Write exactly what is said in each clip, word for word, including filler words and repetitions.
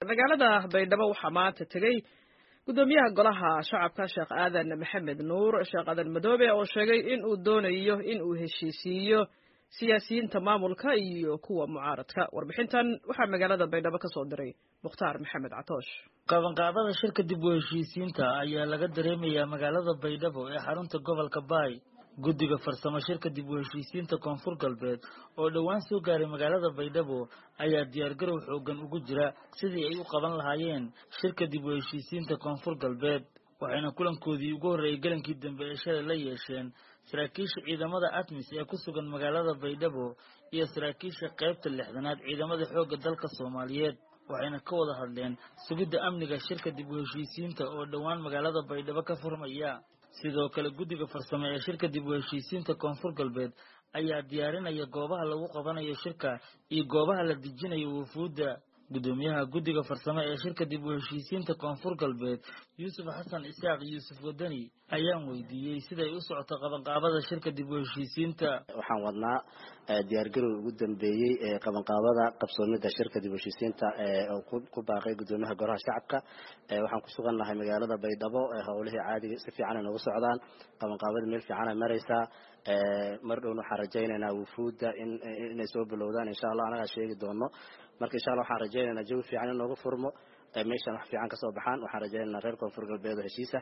magaalada baydhabo waxaa maanta tegey gudoomiyaha golaha shacabka sheekh aadan maxamed nuur sheekh aadan madoobe oo sheegay in uu doonayo in uu heshiisiiyo siyaasiyiinta maamulka iyo kuwa mucaaradka. warbixintan waxaa magaalada baydhabo ka soo diray mukhtaar maxamed catoosh. qabanqaabada shirka dib u heshiisiinta ayaa laga dareemayaa magaalada baydhabo ee xarunta gobolka baay. guddiga farsamo shirka dib u heshiisiinta koonfur galbeed oo dhowaan soo gaaray magaalada baydhabo ayaa diyaargarow xoogan ugu jira sidii ay u qaban lahaayeen shirka dib u heshiisiinta koonfur galbeed, waxayna kulankoodii ugu horreeyay galankii dambe ee shalay la yeesheen saraakiisha ciidamada atmis ee ku sugan magaalada baydhabo iyo saraakiisha qaybta lixdanaad ciidamada xoogga dalka soomaaliyeed, waxayna ka wada hadleen sugidda amniga shirka dib u heshiisiinta oo dhowaan magaalada baydhabo ka furmaya. sidoo kale guddiga farsamo ee shirka dib u heshiisiinta koonfur galbeed ayaa diyaarinaya goobaha lagu qabanayo shirka iyo goobaha la dejinayo wufuudda. gudoomiyaha guddiga farsamo ee shirka dib u heshiisiinta koonfur galbeed yuusuf xasan isaaq yuusuf wadani ayaan weydiiyey siday u socoto qabanqaabada shirka dib u heshiisiinta. waxaan wadnaa diyaargarow ugu dambeeyey ee qabanqaabada qabsoomida shirka dib u heshiisiinta oo ku baaqay gudoomiyaha golaha shacabka. waxaan ku sugannahay magaalada baydhabo, howlihii caadiga si fiican ay noogu socdaan, qabanqaabada meel fiican ay maraysaa. mar dhowna waxaan rajaynaynaa wufuudda in inay soo bilowdaan insha allah, anagaa sheegi doono. marka insha allah waxaan rajaynaynaa jawi fiican in noogu furmo, meeshaan wax fiican kasoo baxaan. waxaan rajaynaynaa reer koonfur galbeed oo heshiisa,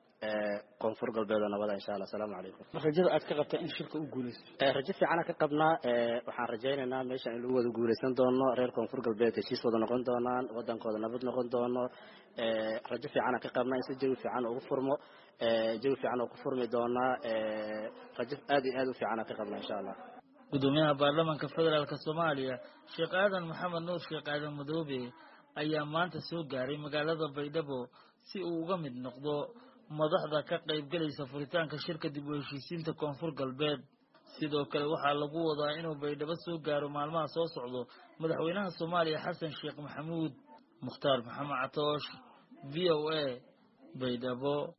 koonfur galbeed oo nabada insha allah. asalaamu calaykum. rajada aad ka qabtaa in shirka uu guuleysto? rajo fiicana ka qabnaa. waxaan rajaynaynaa meeshaan in lagu wada guuleysan doono, reer koonfur galbeed heshiis wada noqon doonaan, wadankooda nabad noqon doono. rajo fiicana ka qabnaa in si jawi fiican ugu furmo, jawi fiican oo ku furmi doonaa. rajo aad iyo aad u fiicana ka qabnaa insha allah. gudoomiyaha baarlamaanka federaalk soomaaliya sheekh aadan maxamed nuur sheekh aadan madoobe ayaa maanta soo gaaray magaalada baydhabo si uu uga mid noqdo madaxda ka qaybgalaysa furitaanka shirka dib u heshiisiinta koonfur galbeed. sidoo kale waxaa lagu wadaa inuu baydhabo soo gaaro maalmaha soo socdo madaxweynaha soomaaliya xasan sheekh maxamuud. mukhtaar maxamed catoosh, v o a, baydhabo.